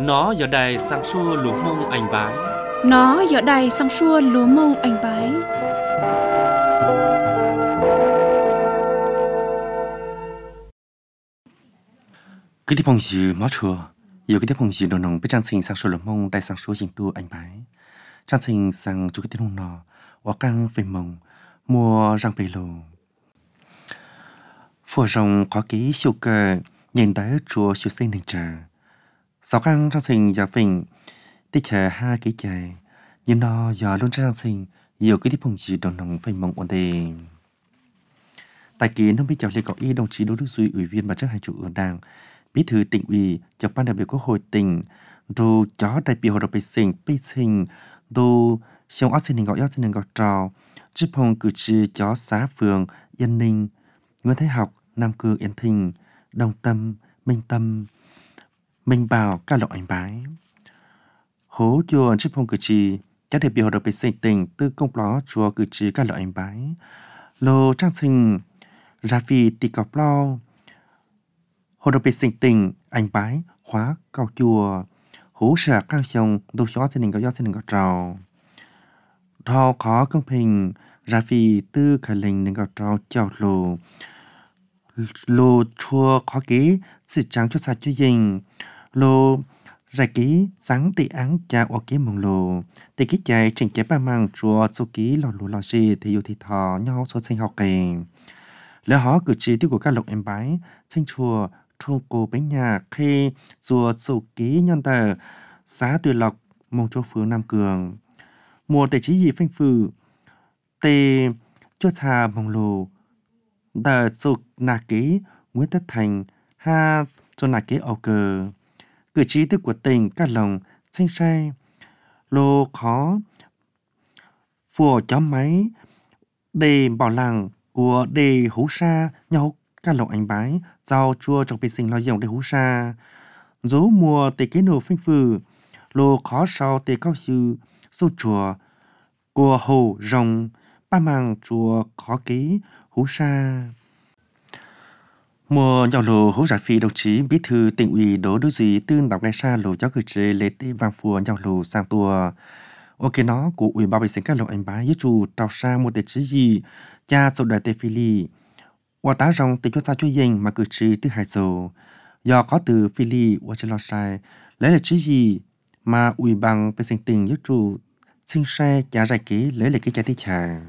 Nó giờ đây sang xua lúa mông anh bái. Nó giờ đây sang xua lúa mông anh bái. Cái tiếp phong gì mất chùa. Yêu cái tiếp phong gì đồ nồng biết trang sinh sang xua lúa mông đại sang xua trình tu anh bái. Trang sinh sang chú cái tiếp phong nọ. Và căng về mông. Mua răng bê lô. Phổ rồng có ký siêu cơ. Nhìn tới chùa siêu sinh nền trà. Sáu căng trang sinh giả phình. Tích chờ hai cái chạy. Nhưng nó giờ luôn trang sinh. Yêu cái tiếp phong gì đồ nồng về mông ổn đề. Tại kỳ nó biết chào lê có y đồng chí Đỗ Đức Duy, ủy viên ban chấp hành Trung ương Đảng, bí thư tỉnh ủy, trưởng ban đại biểu Quốc hội tỉnh, rồi chó đại biểu hội đồng bê sinh, rồi xong ác sinh gọi trò, chức phong cử tri chó xã phường Yên Ninh, Nguyễn Thái Học, Nam Cương Yên Thịnh, Đồng Tâm, Minh Bảo, các lộ ảnh bái. Hố chùa chức phong cử tri, các đại biểu hội đồng bê sinh tỉnh tư công ló chùa cử tri các lộ ảnh bái. Lô trang sinh ra vì tì cọp lo hồ đô bê sinh tình anh bái khóa cao chùa hú sợ cao chồng đô xóa xin đình có trào thao khó công bình ra vì tư khởi linh đình có trào chào lô chùa khó ký sự trắng cho xa cho dình lô ra ký sáng tị áng cha ô ký mong lô tị ký chạy trình chế ba mang chùa số ký lò gì thì yêu thì thọ nhau số sinh học kề lỡ họ cử chỉ tiêu của các lộc em bái sinh chùa trung cổ bánh nhà khi chùa số ký nhân tờ xã Tuyệt Lộc mong cho phường Nam Cường mùa tệ chí gì phanh phừ tê cho thà mong lô tờ số nà ký Nguyễn Tất Thành ha cho nà ký ẩu cờ cử chỉ tiêu của tỉnh các lòng sinh sai lô khó phùa chó máy để bảo làng của đề hú sa nhau các lộc anh bái giao chua trong bề sinh lo dòng đề hú sa dấu mùa tề kế nổ phanh phừ lô khó sau tề cao sư sâu chùa của hồ rồng ba màng chùa khó ký hú sa mùa nhau lô hú giả phi đồng chí bí thư tỉnh ủy Đỗ Đức Duy tương đọc gai sa lô cháu cử chế lễ tế vàng phùa nhau lô sang tua ok nó của ủy ban bề sinh các lộc anh bái với chủ trào sa một tề chí gì cha sổ đại tề phi ly và tá rong từ cho sa cho dành mà cử tri từ hải sổ do có từ phi ly và cho lo sai lấy là chí gì mà ủy ban bề sinh tình với chủ sinh xe trả giải ký lấy là cái trả tí trả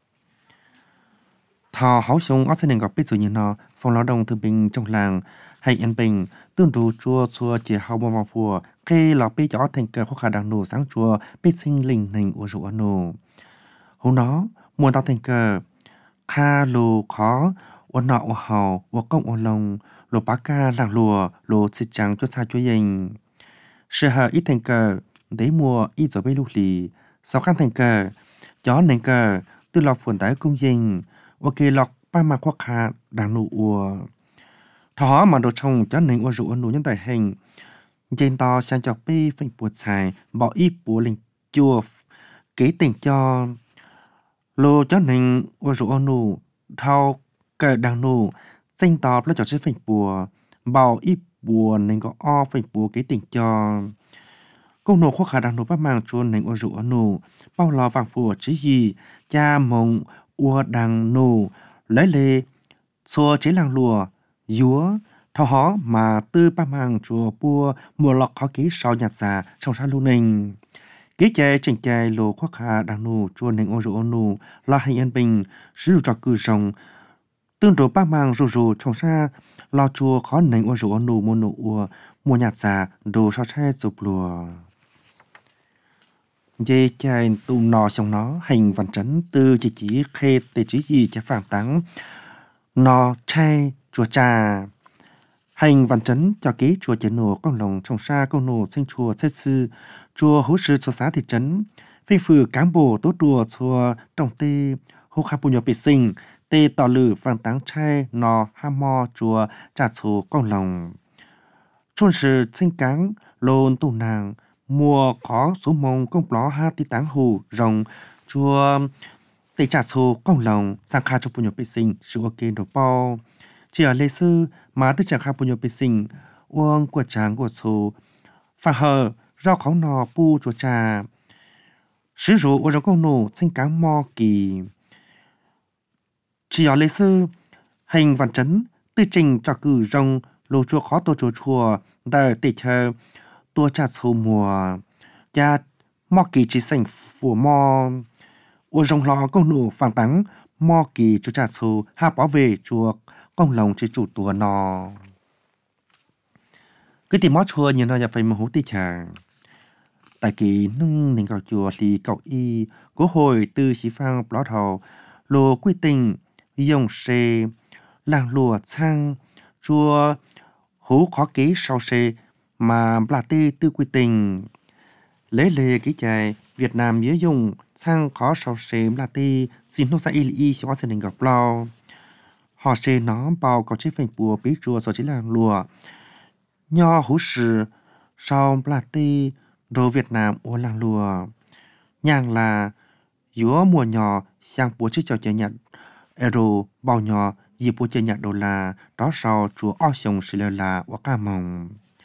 thọ hảo sung ở trên gặp biết rồi như nó phòng lao động thương binh trong làng hay yên bình tương đủ chua chỉ hậu bao phùa khi lọ bị cho thành cờ khó khả năng nổ sáng chua biết sinh linh hình của rượu nổ hôm đó muốn tạo thành cờ kha lô khó ôn nọ ôn hào ôn công ôn lông lô bá ca làng lùa lô xịt trắng cho xa cho dành sự hờ ít thành cờ để mùa ít rồi bê lục lì sáu căn thành cờ chó nền cờ từ lọc phồn tái cung dinh ok lọc ba mặt khoác hạ đàng nụ ùa thó mà đồ trông chó nền ùa rượu nụ nhân tài hình trên to sang chọc bê phanh buộc xài bỏ ít bùa linh chua kế tình cho lô chó nền ùa rượu nụ thao cờ đàng nụ danh tọp là trò chơi phanh bùa bảo ít bùa nên có o phanh bùa kế tình cho công nô khoác khả đàng nụ bắt mang chuồn nền ùa rượu nụ bao lò vàng phùa chứ gì cha mộng ùa đàng nụ lấy lê xua chế làng lùa dúa thao hó mà tư bắt mang chùa bùa mùa lọc khó ký sau nhạt xà trong sát lưu ninh kế chè chỉnh chè lô khoác khả đàng nụ chuồn nền ùa rượu nụ là hình yên bình sử dụng trò cư rồng tương đối ba mang rù trong xa lo chùa khó nành ua rượu nụ mùa nụ ua mùa nhạt xà đồ sao xe dục lùa dây chai tù nò xong nó hành văn trấn từ chỉ khê tê chỉ gì chả phản tắng nò chai chùa trà hành văn trấn cho ký chùa chè nổ con lồng trong xa con nổ sinh chùa xét sư chùa hữu sư cho xã thị trấn phê phừ cán bộ tốt đùa chùa trong tê hô khá bù nhỏ bị sinh tê tỏ lử phản táng trai nò ha mò chùa trả số con lòng chuôn sự sinh cáng lôn tù nàng mùa khó số mông công ló ha tí táng hù rồng chùa tê trả số con lòng sang kha cho bù nhỏ bị sinh sự ok đồ bao chỉ ở lê sư mà tức chẳng kha bù nhỏ bị sinh uông của tráng của số phá hờ rau khẩu nò pu chùa trà sử dụng ở trong công nụ sinh cáng mò kỳ chỉ ở lê sư hình văn chấn tư trình cho cử rong lô chùa khó tô chùa đời tịch thơ tua trà sâu mùa cha mò kỳ chỉ sành phủ mò ở trong lò công nụ phản tắng mò kỳ chùa trà sâu hạ bảo vệ chùa công lòng chỉ chủ tua nò cái tìm mót chùa nhìn nóจะphải một hú tì chàng tại kỳ nâng nền cầu chùa thì cầu y của hồi từ sĩ phang bỏ thầu lô quy tình dùng xe làng lùa sang chùa hú khó ký sau xe mà bà tê tư quy tình lấy lề ký chạy Việt Nam nhớ dùng sang khó sau xe bà tê xin nó sẽ y cho gia đình gặp lo họ xe nó bao có chiếc phành bùa bí chùa rồi chỉ làng lùa nho hú sử sau bà tê rồi Việt Nam ở làng lùa nhàng là giữa mùa nhỏ sang bố chiếc chào chạy nhật euro bao nhỏ dịp bố chạy nhật đô la đó sau chùa o sông sĩ là ở ca mong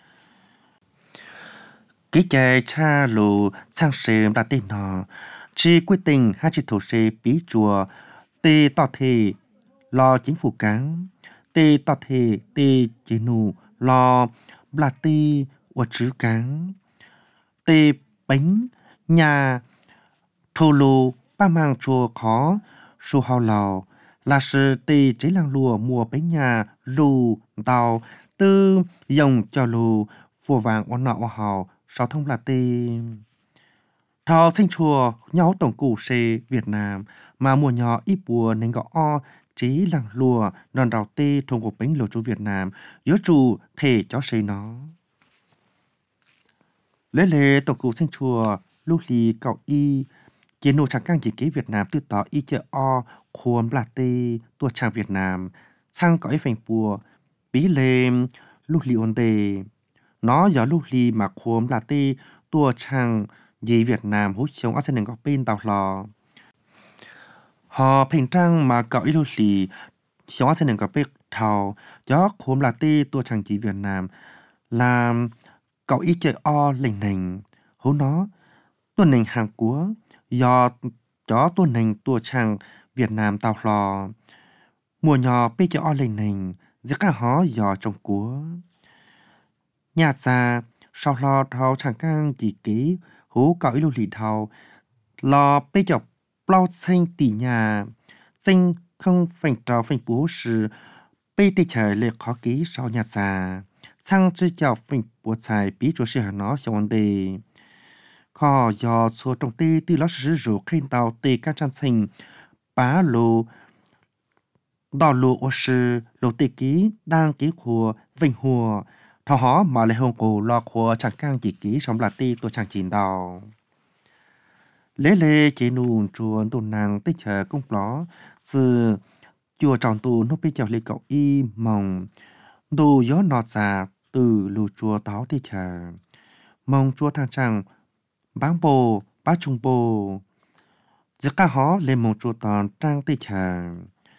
ký chạy cha lù sang xem đã tên nó chỉ quyết định hai chỉ thủ sĩ bí chùa tê tỏ thể lo chính phủ cáng tê tỏ thể tê chế nụ lo bà tê ở chữ cáng tê bánh nhà thô lô ba mang chùa khó su hào lào là sự tê chế làng lùa mùa bánh nhà lù tàu tư dòng cho lù phùa vàng ổn nọ hào sáu thông là tê thao sinh chùa nhau tổng cụ xê Việt Nam mà mùa nhỏ ít bùa nên gọi o chế làng lùa đòn đào tê thông của bánh lùa chú Việt Nam nhớ chủ thể cho xê nó lễ lễ tổng cụ sinh chùa lúc lì cậu y chế nô trang căng chỉ kế Việt Nam từ tỏ y chợ o khuôn là tê tua trang Việt Nam sang cõi phành bùa bí lê lúc lì ôn tê nó gió lúc lì mà khuôn là tê tua trang gì Việt Nam hút chống ở sân có bên tàu lò họ phành trang mà cõi lúc lì chống ở sân có bên thầu gió khuôn là tê tua trang gì Việt Nam làm cậu y chợ o lình nành hú nó tuần nành hàng của do chó tuần nành tua trang Việt Nam tàu lò mùa nhỏ bê chợ o lình nành giữa cả hó giò trong của nhà xa sau lo thao chẳng căng chỉ ký hú cậu y lù lì thao lo bê chợ bao xanh tỉ nhà xanh không phành trào phành bố sự bê tê trời lệ khó ký sau nhà xa sang chỉ chào phình bùa xài bí chúa sĩ hà nó xong vấn đề khó do số trong tê tư ló sử dụng khen tàu tê các trang sinh bá lô đỏ lô ô sư lô tê ký đang ký khùa vinh hùa thọ hó mà lại hông cổ lo khùa chẳng căng chỉ ký xong là tê tôi chẳng chín đào lễ lễ chế nụ chuồn tù nàng tích chờ công ló từ chùa trọng tù nó bị chào lê cậu y mong đồ gió nọt xà từ lù chùa táo thì chờ mong chùa thang chẳng bán bồ bá trung bồ giữa cả hó lên mong chùa tòn trang thì chờ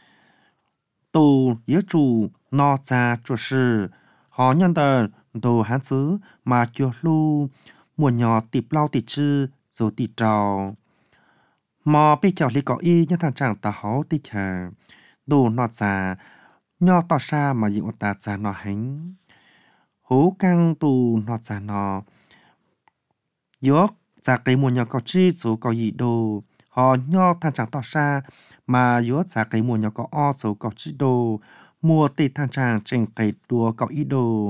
tù yếu chủ nọt xà chùa sư họ nhân tờ đồ hán xứ mà chùa lưu mùa nhỏ tịp lau tịp chư rồi tịp trào mò bị chào lì có y nhân thang chẳng tà hó thì chờ đồ nọt xà nho tỏ xa mà dịu ta xa nó hánh hú căng tù nọt xa nó dốc xa cái mùa nhỏ có chi số có gì đồ họ nho thang chẳng tỏ xa mà dốc xa cái mùa nhỏ có o số có chi đồ mùa tì thang chẳng trình cái đùa có ý đồ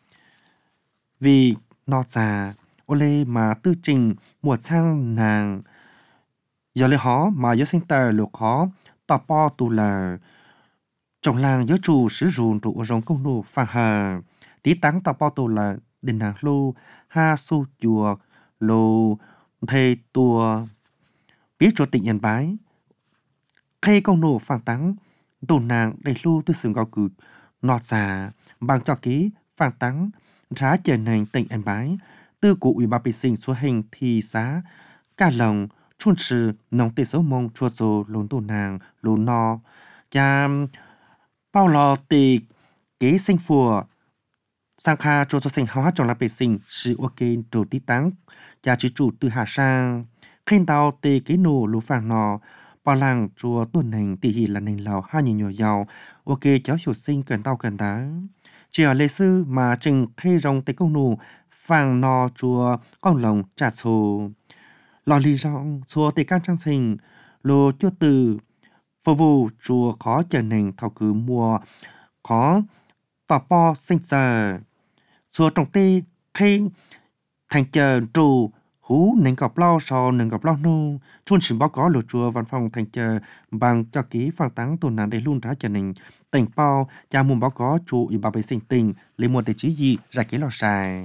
vì nọt xa ô lê mà tư trình mùa sang nàng giờ lê hó mà dốc sinh tờ lục hó tỏ po tù là trong làng giới chủ sử dụng trụ rong công nụ phàng hà tí tắng tàu bao tù là đình hàng lô ha su chùa lô thầy tùa biết cho tỉnh yên bái khi công nụ phàng tắng tù nàng đầy lưu tư sừng gạo cử nọt già bằng cho ký phàng tắng rá chờ nành tỉnh yên bái tư cụ ủy ban bị sinh số hình thì xá cả lòng chuôn sư nông tê số mông chua dồ lốn tù nàng lốn no cha bao lò tì kế sinh phùa sang kha cho sinh hóa trong là bề sinh sự ok đồ tí táng và chỉ chủ từ hạ sang khen tàu tê cái nổ lũ phàng nọ bao làng chùa tuần hành tỷ hỉ là nền lào hai nhiều giàu ok cháu chủ sinh cần tàu cần tá chỉ ở lê sư mà trình khe rong tê công nổ phàng nọ chùa con lồng trả sổ lò lì rong chùa tê can trang sinh lô chùa từ phục vụ chùa khó chờ nền thảo cứ mùa khó tỏ po sinh giờ chùa trong tê khe thành chờ trù hú nền cọp lao sò nền cọp lao nô chuôn sử báo có lột chùa văn phòng thành chờ bằng cho ký phang táng tồn nạn để luôn trả chờ nền tỉnh bao cha mùng báo có chủ ủy bà bệ sinh tình lấy một để chỉ gì ra cái lò xài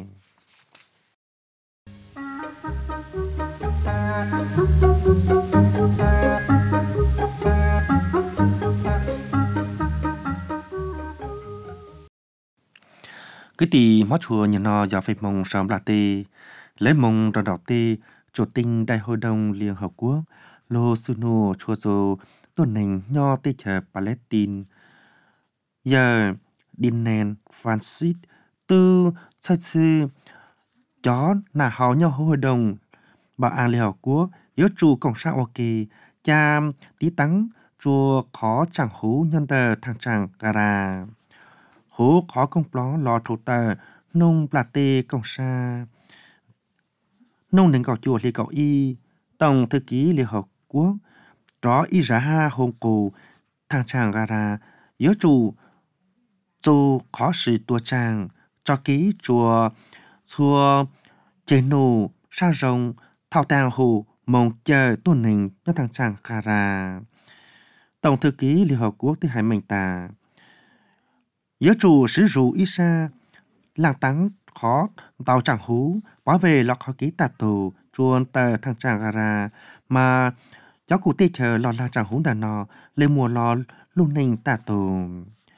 cái tì mót chùa nhìn nó giờ phải mong sớm là tì lấy mong rồi đọc tì chủ tinh đại hội đồng liên hợp quốc lô suno chùa dô tuần nành nho tì chờ Palestine giờ đinh nền Francis tư xây sư chó nà hào nhau hội đồng bảo an liên hợp quốc yếu chủ cộng sản ok cha tí tắng chùa khó chẳng hú nhân tờ thằng chẳng gara hú khó công pló lò thủ tờ nông bà tê công sa nông đến cỏ chùa lì cỏ y tổng thư ký liên hợp quốc đó y giá ha hôn cổ thằng chàng gara yếu chủ dù khó sự tua chàng cho ký chùa chùa chế nổ sang rồng thao tàng hồ mong chờ tuần hình cho thằng chàng gara tổng thư ký liên hợp quốc thứ hai mình ta yếu chủ sử dụng ít xa làng tắng khó tàu chẳng hú bảo vệ lọc khó ký tạt tù chuồn tờ thằng chàng gara mà cháu cụ tê chờ lò là chẳng hú đàn nò lên mùa lò luôn ninh tạt tù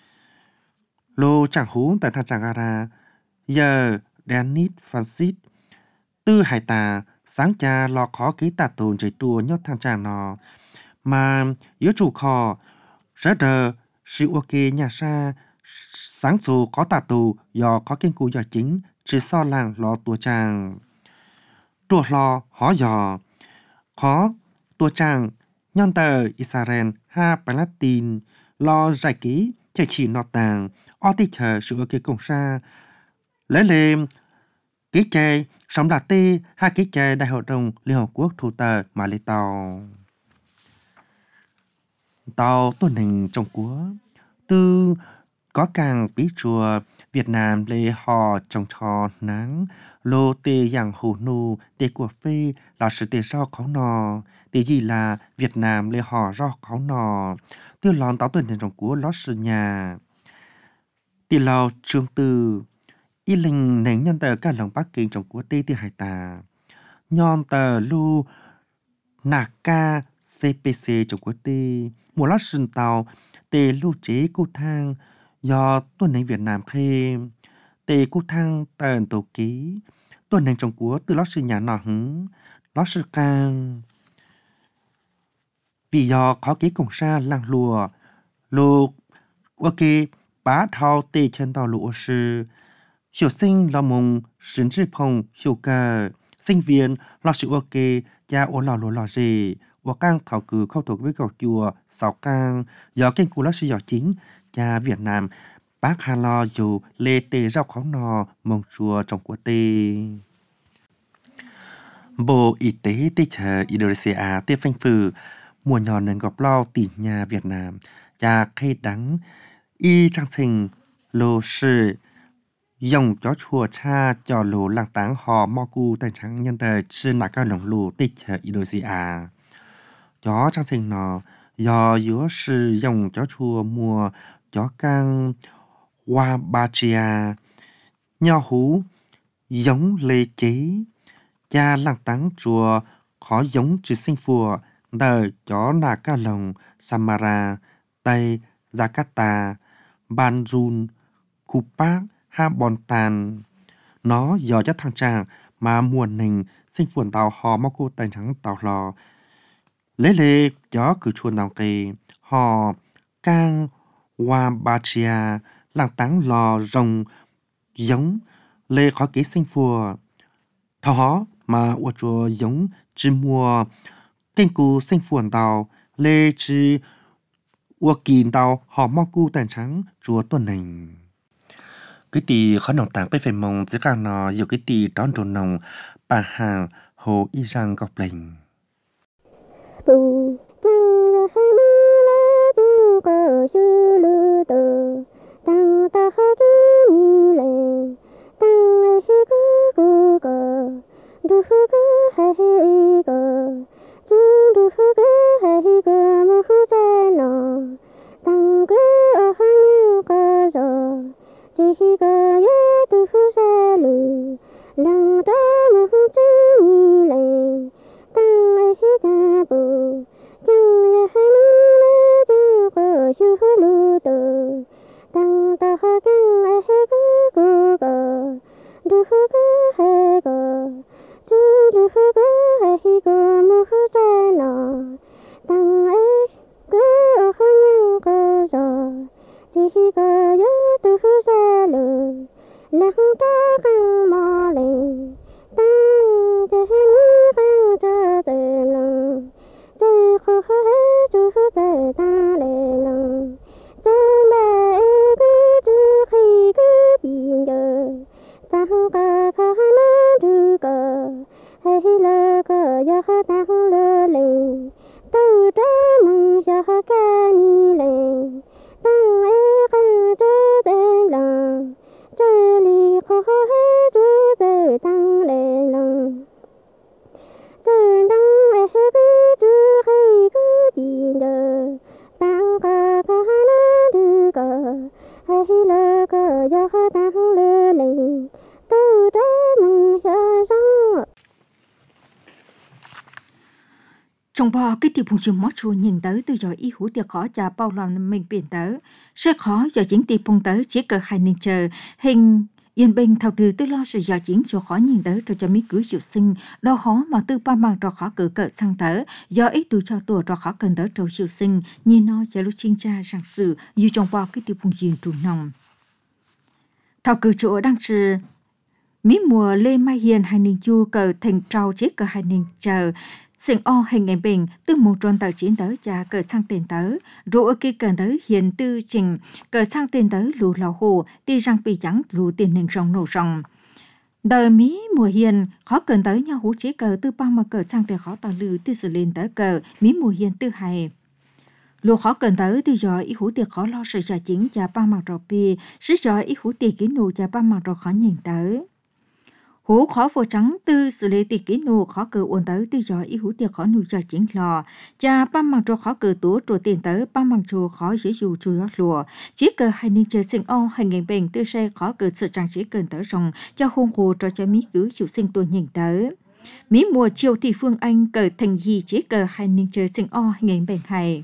lô chẳng hú tờ thằng chàng gara giờ Denis Francis tư hải tà sáng cha lò khó ký tạt tù chạy tùa nhốt thằng chàng nò mà yếu chủ khó rất đờ sự ok nhà xa sáng dù có tà tù do có kiên cụ do chính chỉ so làng lo tua chàng tua lo khó dò khó tua chàng nhân tờ Israel ha Palestine lo giải ký chạy chỉ nọ tàng o tí chờ sự ok công xa lấy lên ký chê sống là tê hai ký chê đại hội đồng Liên Hợp Quốc thủ tờ mà lấy tàu tuần hình trong quốc tư có càng bí chùa Việt Nam lê hò trong trò nắng lô tê dạng hồ nô tê của phê là sự tê so khó nò tê gì là Việt Nam lê hò do khó nò tư lòn táo tuần hình trong quốc lót sự nhà tê lào trương tư y linh nánh nhân tờ cả lòng Bắc Kinh trong quốc tê tê hải tà nhon tờ lưu nạc ca CPC trong quốc tê mùa lót sừng tàu tê lưu chế cô thang do tuần hành Việt Nam khê tê cô thang tờn tổ ký tuần hành trong quốc từ lót sư nhà nọ hứng lót sư càng vì do khó ký cổng xa làng lùa lô ok bá thao tê chân tàu lụa sư hiểu sinh là mùng sinh trí phong hiểu cờ sinh viên lo sự ok cha ô lò lụa lò gì ô cang thảo cử khâu thuộc với cầu chùa sáu cang do kênh cú lót sư giỏi chính cha Việt Nam bác Hà Lo dù lê tê rau khó nò mong chùa trong của tê Bộ Y tế tê chờ Indonesia tê phanh phừ mùa nhỏ nền gọp lo tỷ nhà Việt Nam cha khê đắng y trang sinh lô sư dòng chó chùa cha cho lô làng táng hò mò cu tên trắng nhân tờ sư nạc cao lồng lô tê chờ Indonesia chó trang sinh nò do yếu sư dòng chó chùa mùa chó căng Wabachia nho hú giống lê chế cha làng táng chùa khó giống trừ sinh phùa đời chó nà ca lồng Samara Tây Jakarta Banjul Kupak ha Bon Tàn nó do chất thằng chàng mà mùa nình sinh phuồn tàu hò mô cô tành trắng tàu lò lấy lê chó cử chuồn tàu kì hò cang Wabachia làng táng lò rồng giống lê khó ký sinh phùa thảo hó mà ua chùa giống chỉ mùa kênh cú sinh phuồn tàu lê chỉ ua kín tàu họ mong cu tàn trắng chùa tuần này cái tì khó nòng tảng phải mong chỉ càng nó nhiều cái tì đón trồn nòng bà hàng hồ y răng gọc lệnh trong bò cái tiệp phùng trường mót chua nhìn tới từ giờ y hữu tiệc khó cha bao lòng mình biển tới sẽ khó giờ chính tiệp phùng tới chỉ cờ hai nên chờ hình yên bình thầu từ tư lo sự giờ chính cho khó nhìn tới cho mỹ cưới chịu sinh đau khó mà tư ba mang cho khó cử cỡ sang tới do ít tuổi cho tuổi cho khó cần tới trâu chịu sinh nhìn nó sẽ lúc chinh cha rằng sự như trong bò cái tiệp phùng trường trù nòng thầu cử chỗ đang trừ mỹ mùa lê mai hiền hai nên chu cờ thành trâu chỉ cờ hai nên chờ sinh o hình ngày bình từ một tròn tờ chiến tới cha cờ sang tiền tới rồi kia cần tới hiện tư trình cờ sang tiền tới lù lào hồ ti răng bị trắng lù tiền hình rong nổ rong đời mỹ mùa hiền khó cần tới nhau hú chế cờ tư ba mà cờ sang tiền khó tàu lư tư xử lên tới cờ mỹ mùa hiền tư hài lù khó cần tới từ giờ ý hú tiệc khó lo sự trả chính cha ba mặt rò pi sự giờ ý hú tiệc kỹ nụ cha ba mặt rò khó nhìn tới hú khó vô trắng tư xử lý tiệc kỹ nụ khó cử ổn tới tư giờ ý hú tiệc khó nụ cho chính lò cha ba mặt rò khó cử tố trù tiền tới ba mặt rò khó dễ dù chui hót lùa chỉ cờ hai nên chơi sinh o hành ngày bền tư xe khó cử sự trang trí cần tới rồng cho hôn hồ cho cha mỹ cứ chủ sinh tôi nhìn tới mỹ mùa chiều thì phương anh cờ thành gì chỉ cờ hai nên chơi sinh o hành ngày bền hay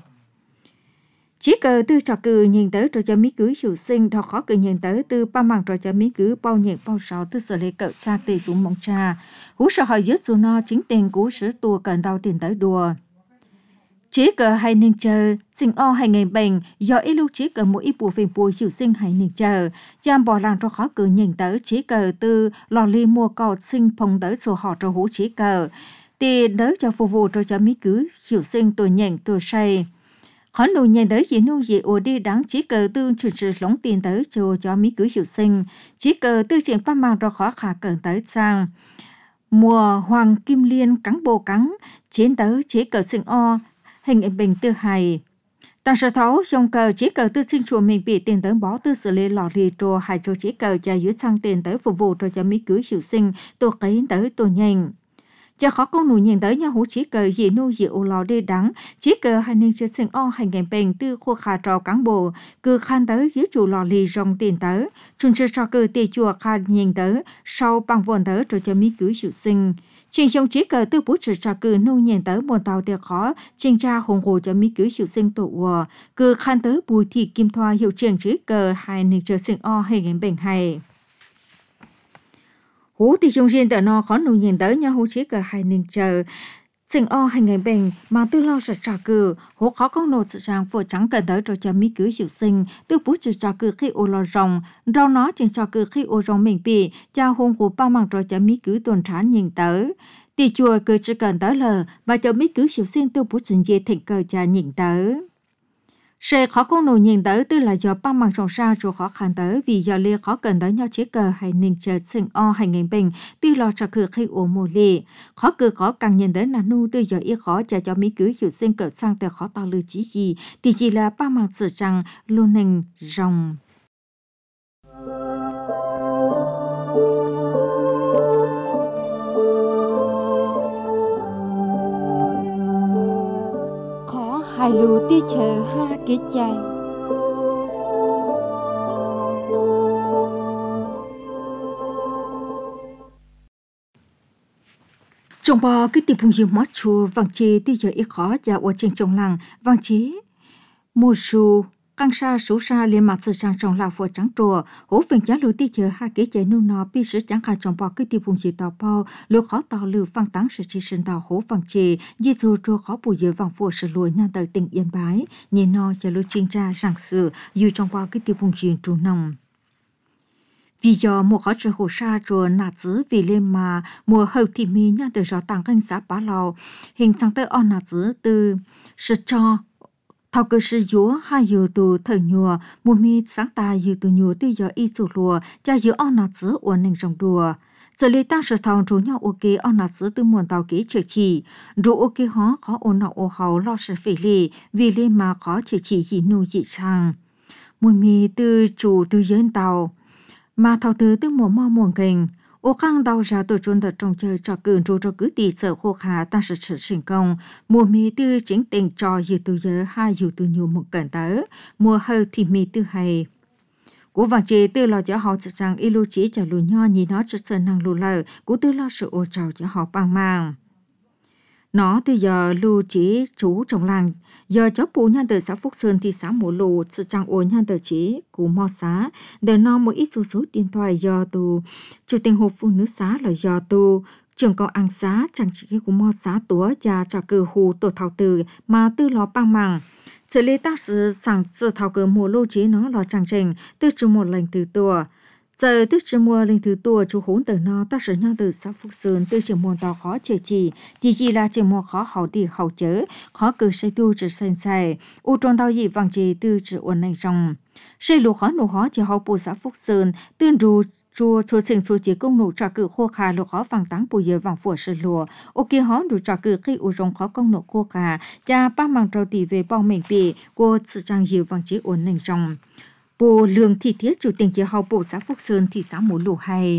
chỉ cờ tư trò cử nhìn tới trò cho mỹ cứ chủ sinh đó khó cử nhìn tới tư ba mảng trò cho mỹ cứ bao nhiêu bao sáu tư sở lệ cậu xa tề xuống mong cha hú sợ hỏi dứt dù no chính tiền cú sứ tua cần đau tiền tới đùa chỉ cờ hay nên chờ sinh o hay ngày bệnh do ít lúc chỉ cờ mỗi ít bùa về bùa chủ sinh hay nên chờ giam bỏ làng trò khó cử nhìn tới chỉ cờ tư lò li mua cọt sinh phong tới sổ họ trò hú chỉ cờ tiền tới cho phục vụ trò cho mỹ cứ chủ sinh tuổi nhện tuổi say khó nụ nhìn tới chỉ nụ gì ổ đi đáng chỉ cờ tư chuyển sự lóng tiền tới cho mỹ cứ hiệu sinh chỉ cờ tư chuyện ba mang ra khó khả cờ tới sang mùa hoàng kim liên cắn bồ cắn chiến tới chỉ cờ sinh o hình bình tư hài tàn sở thấu trong cờ chỉ cờ tư sinh chùa mình bị tiền tới bó tư xử lý lò rì trùa hai trò chỉ cờ cha dưới sang tiền tới phục vụ cho mỹ cứ hiệu sinh tổ cấy tới tổ nhanh cha khó con nụ nhìn tới nhau hú chỉ cờ gì nu gì ô lò đi đắng chỉ cờ hai nên chơi sinh o hành ngày bền tư khu khả trò cán bộ cứ khan tới dưới chủ lò lì rong tiền tới chun chơi trò cờ tì chùa khan nhìn tới sau bằng vốn tới rồi cho mỹ cứ chịu sinh trình trong chỉ cờ tư bút trò cờ nu nhìn tới một tàu tiệc khó trình tra hùng hồ cho mỹ cứ chịu sinh tổ cứ khan tới bùi thị kim thoa hiệu trường chỉ cờ hai nên chơi sinh o hành ngày bền hay hú thì chung riêng tờ nó khó nụ nhìn tới nhau hú chỉ cờ hai nên chờ sinh o hành ngày bình mà tư lo sẽ trả cử hỗ khó công nộp sự trang phổ trắng cần tới rồi cho mỹ cứ chịu sinh tư bút chỉ trả cử khi ô lo rồng rau nó chỉ trả cử khi ô rồng mình bị cha hôn của ba mặt rồi cho mỹ cứ tuần trán nhìn tới tỷ chùa cứ chỉ cần tới lờ và cho mỹ cứ chịu sinh tư bút trình dê thịnh cờ cha nhìn tới sẽ khó công nộp nhìn tới tư là do ba mặt rồng ra rồi khó khăn tới vì do lia khó cần tới nhau chế cờ hay ninh chờ sinh o hành ngày bình tư lo trả cử khi ô mồ lì khó cử khó càng nhìn tới là nu tư giờ ít khó cho mỹ cứ chịu sinh cờ sang từ khó to lưu chí gì thì chỉ là ba mặt sự rằng luôn ninh rồng hai lù tia chờ ha kế chạy trong bò cái tiệm phùng dương mót chùa vàng chi tia chờ ít khó và ở trên trong làng vàng chí mùa su căng sa số sa liên mặt sự sang trong làng phò trắng trùa hổ phèn giá lù tia chờ ha kế chạy nu nọ pi sử chẳng khai trong bò cái tiệm phùng dương tàu bao lù khó tàu lù vàng táng sự chi sinh tàu hổ vàng chi di dù trùa khó bù dự vàng phò sự lùi nhan tới tỉnh Yên Bái nhìn no cho lù chuyên gia rằng sự dù trong bò cái tiệm phùng dương trù nồng vì do mùa khó trở hồ sa rồi nạt giữ vì lên mà mùa hậu thì mi nha từ gió tăng canh giá bá lò hình sang tới on nạt giữ từ sự cho thao cơ sử dúa hai yếu tố thời nhùa mùa mi sáng ta yếu tố nhùa từ gió y sụt lùa cho yếu on nạt giữ uốn nền rồng đùa giờ lấy tăng sự thòng trốn nhau ok on nạt giữ từ muôn tàu kỹ chở chỉ đủ ok hó khó ôn nọ ô hậu lo sự phê lì vì lên mà khó chở chỉ gì nụ dị sang mùa mi từ chủ từ dân tàu mà thảo từ từ mùa mò mùa kình ô khang đau ra từ chôn thật trong chơi trò cường rồi cho cứ tỷ sở khô khá ta sẽ thành công mùa mi tư chính tình trò gì từ giờ hai dù từ nhiều một cẩn tới mùa hơi thì mi tư hay của vàng chế tư lo cho họ rằng ilu chỉ trả lù nho nhìn nó rất sơn năng lù lờ của tư lo sự ô trào cho họ bằng mang nó từ giờ lưu chỉ chú trong làng giờ cháu bố nhân từ xã Phúc Sơn thì xã Mộ Lù sự trang ổn nhân từ chỉ của mò xã để nó một ít số điện thoại giờ tu chủ tình hội phụ nữ xã là giờ tu trường công an xã chẳng chỉ của mò xã túa và trả cử hù tổ thảo từ mà tư lo bằng màng xử lý tác sự sản sự thảo cử mùa lô chế nó là trang trình từ chủ một lệnh từ tua giờ tức chỉ mua lên thứ tua chú hốn từ nó ta sử nhau từ xã Phúc Sơn từ chỉ mua tàu khó chở chỉ là chỉ mua khó hậu đi hậu chở khó cử xây tu chỉ xây xài u tròn tàu gì vàng chỉ từ chỉ uốn này rong xây lúa khó nổ khó chỉ hậu bù xã Phúc Sơn tương ru chùa chùa sinh chùa chỉ công nổ trả cử khô khà lúa khó vàng táng bù giờ vàng phủa xây lúa ok họ đủ trả cử khi u rong khó công nổ khô khà cha ba mang trâu tỷ về bao mình bị cô sự trang dự vàng chỉ uốn này rong bộ lương thị thiết chủ tình chỉ hậu bộ xã Phúc Sơn thị xã Mộ Lù hay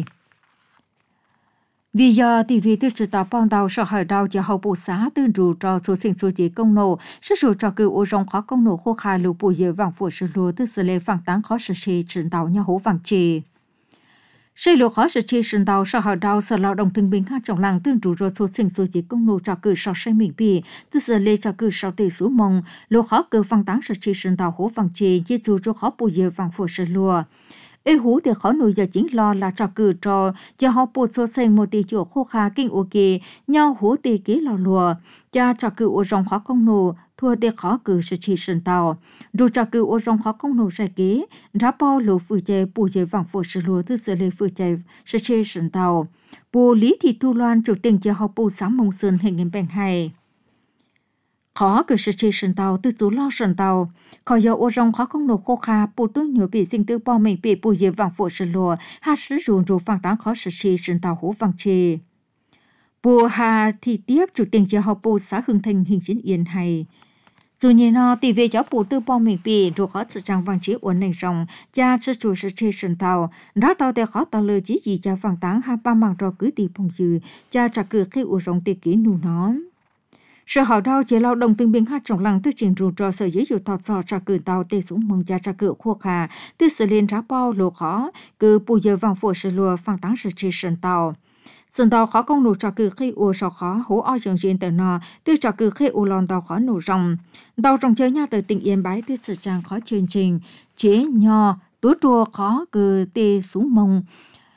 vì giờ thì vì từ chỉ tạo bao đầu sở hỏi đầu chỉ hậu bộ xã tương rù cho số sinh số chỉ công nổ sức rù cho cựu ô rong khó công nổ khô khai lù bộ giờ vàng phủa sự lúa từ sự lệ phẳng táng khó sự trì triển tạo nhà hố vàng trì xây lúa khó sự trì triển tạo sở hỏi đầu sở lao động thương binh hai trọng làng tương rù cho số sinh số chỉ công nổ cho cựu sở xây mình bì từ sự lệ cho cựu sở tỷ số mông lúa khó cựu phẳng táng sự trì triển tạo hố vàng trì như dù cho khó bộ giờ vàng phủa sự lúa ê hú thì khó nổi giờ chính lo là cho cử cho họ bột số sinh một tỷ chỗ khô khá kinh ok nhau hú tỷ ký lò lùa cho cử ô rong khó công nổ thua để khó cử sự chỉ sân tàu dù cho cử ô rong khó công nổ sẽ ký ra bao lô phụ chế bù chế vàng phổ sự lúa từ sự lệ phụ chế sự chỉ sân tàu bù lý thị thu loan chủ tình cho họ bù sáng mông sơn hình hình bèn hay khó cử sự chỉ sân tàu từ chú lo sân tàu khỏi giờ ô rong khó công nổ khô kha bù tôi nhớ bị sinh tư bao mình bị bù giờ vàng phổ sự lúa ha sử dụng rồi phản tán khó sự chỉ sân tàu hố vàng trì bù hà thì tiếp chủ tình cho họ bù xã Hưng Thành hình chính yên hay dù như nó tỷ về cháu bù tư bao mình bị rồi khó sự trang vàng chỉ uốn nền rồng cha sự chủ sự chỉ sân tàu đã tàu để khó tàu lời chỉ gì cha phản tán ha ba mang rồi cứ tỷ phong dư cha trả cử khi u rong tỷ kỹ nụ nó sở hảo đau chế lao động từng biên hát trong làng tư trình rù trò sở giới dụ thọt sò trả cử tàu tê xuống mông cha trả cử khô khà tư sự lên trả bao lô khó cứ bù giờ vàng phổ sự lùa phản tán sự chỉ sân tàu khó công nụ trả cử khi u sò khó hố oi dường duyên tờ nọ tư trả cử khi u lòn tàu khó nụ rồng tàu trong chơi nha từ tỉnh Yên Bái tư sự trang khó chương trình chế nho tú trua khó cứ tê xuống mông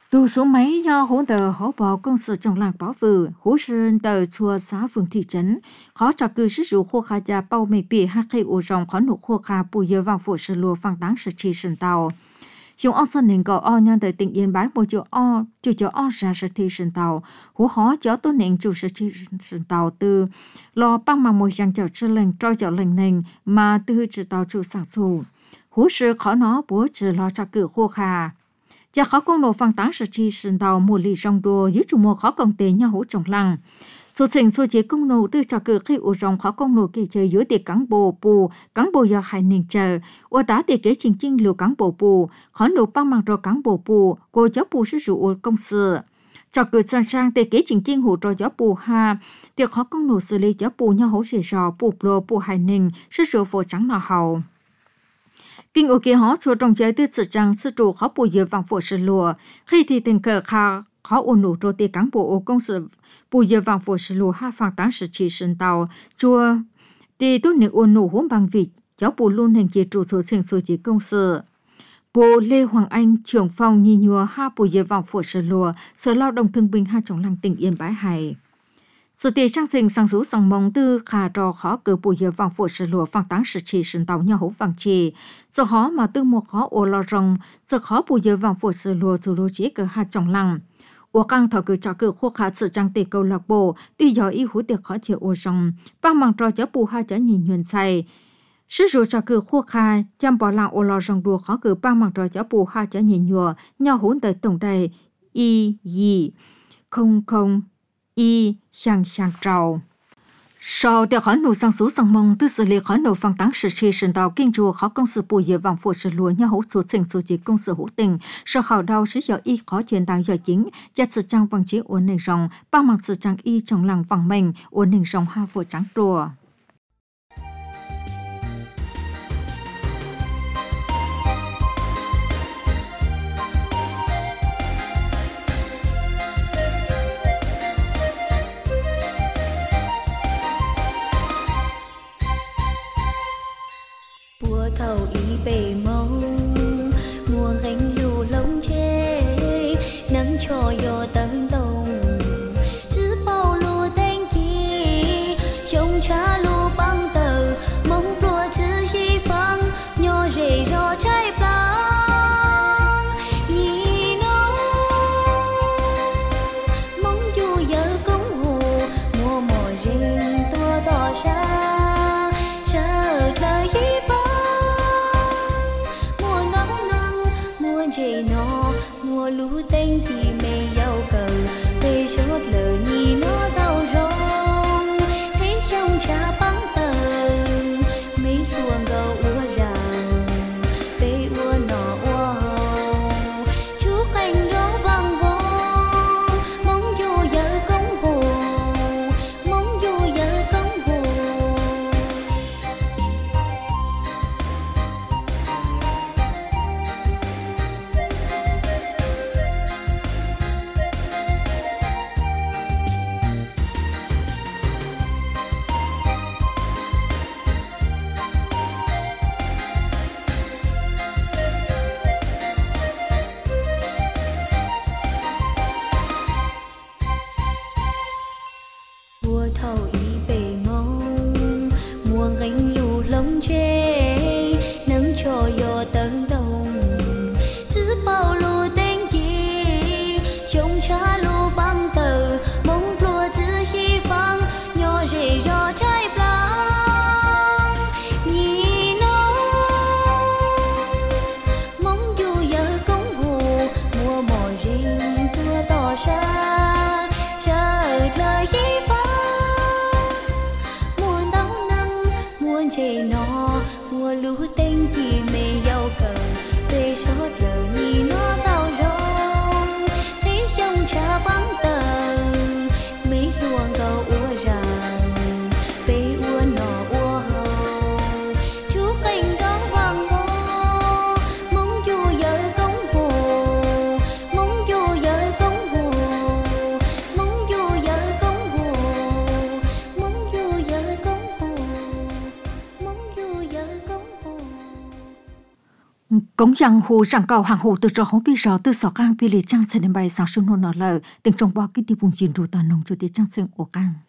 Từ số mấy nho hỗn tờ hỗ bò công sự trong làng bảo vừ, hỗ sơn tờ chùa xã phường thị trấn, khó cho cư sử dụng khô khá gia bao mê bì hạ khê ổ rộng khó nụ khô khá bù dơ vàng phụ sử lùa phang đáng sự trì sân tàu. Chúng ông sân nền gò o nhân đời tình yên bái mùa chủ cho o ra sự thị sân tàu, hỗ khó cho tôn nền chủ sự trì sân tàu từ lo băng mà mùi dàng chào chư lệnh trôi dạo lệnh nền mà từ trừ tàu chủ sản xù. Hỗ sự khó nó bố trừ lo cho cử khô khá. Cha khó công nổ phang táng sự chi sân tàu mùa lì rong đùa dưới chủ mùa khó công tế nhà hỗ trọng lăng. Số trình số chế công nổ từ trò cử khi ủ rong khó công nổ kê chơi dưới tiệc cán bộ do hai nền chờ. Ủa tá tiệc kế trình chinh liều cán bộ bù, khó nổ băng mạng rò cán bộ bù, cô cháu bù sử dụng ủ công sự. Trò cử sẵn sang tiệc kế trình chinh hủ trò gió bù ha, tiệc khó công nổ xử lý gió bù nhà hỗ rì rò bù hai nền, sử dụng phổ trắng nọ hầu. Kinh ô kia họ số trong giới tư sự rằng sự chủ khó bù dơ vàng phụ sự lùa. Khi thì tình cờ khó ổn nụ trô tì cán bộ ô công sự bù dơ vàng phụ sự lùa hạ phang táng sự chỉ sân tàu. Chua tì tốt nịnh ổn nụ hỗn bằng vịt, cháu bù luôn hình kỳ trụ số sinh số chỉ công sự. Bố Lê Hoàng Anh, trưởng phòng nhì nhùa hạ bù dơ vàng phụ sự lùa, Sở Lao động Thương binh hạ trọng lăng tỉnh Yên Bái Hải. Sự tiệc trang sinh sang rú sang mong tư khả trò khó cử bùi dơ vàng phụ sự lùa phang táng sự chỉ sân tàu nhà hữu vàng trì. Do khó mà tư một khó ô lo rồng, do khó bùi dơ vàng phụ sự lùa dù lô chế cử hạ trọng lăng. Ủa căng thọ cử trò cử khô khá sự trang tiệc câu lạc bộ, tuy gió y hú tiệc khó chịu ô rồng, băng mạng trò chó bù hạ chó nhìn nhuận say. Sử dụng trò cử khô khá, chăm bỏ làng ô lo rồng đùa khó cử băng mạng trò chó bù hạ chó nhìn nhùa, nhau hốn tới tổng đầy, y sang trào. Sau tiệc khó nụ sang số sang mong tư xử lý khó nụ phang táng sự chi sân tàu kinh chùa khó công sự bùi dơ vàng phụ sự lúa nhà hỗ số trình số chỉ công sự hữu tình. Sau khảo đau sử dụng y khó chiến đáng giờ chính, chất sự trang vàng chế ổn nền rồng, ba mặt sự trang y trong làng vàng mình, ổn nền rồng ha phụ trắng đùa. Thầu ý bề mong mùa gánh lưu lông chê nắng cho yo tấn đồng chứ bao lùa tên chi trông cha lùa băng tờ mong đùa chứ hy vọng nhỏ rể rò trái plang nhì nó mong dù giờ công hồ mùa mùa rình tua đỏ xa chờ lời hy vọng nó mùa lũ tên thì mê giàu cầu về chốt lời nhì nó đau rong thấy trong cha băng tờ mấy luồng gầu ua ràng về ua nọ ua hồng chú cành đó vang vong mong dù giờ công hồ mong dù giờ công hồ. Thầu ý bề mong mùa gánh lù lông chê nắng cho yo tấn đồng chứ bao lù tên gì trông cha lù băng tờ mong lùa chứ hy vọng nhỏ rể rò trái plang nhì nó mong dù giờ công hồ mùa mò rình tua tỏ xa chờ lời hy vọng chê nó mùa lũ tên chỉ mê giàu cờ về chốt lời nhì nó đau rong thấy trong cha băng tờ mấy luồng gầu ua ràng về ua nọ ua hồng chú cành đó vàng vong mong dù giờ công hồ mong dù giờ công hồ mong dù giờ công hồ mong dù giờ công hồ. Cũng rằng hồ rằng cầu hàng hồ từ trò hông bị rõ từ sọ cang bị lì trăng trên bài sáng xuân nô nọ lờ từng trong bao cái đi vùng chiến đủ tàn nông cho tiết trăng sinh ổ cang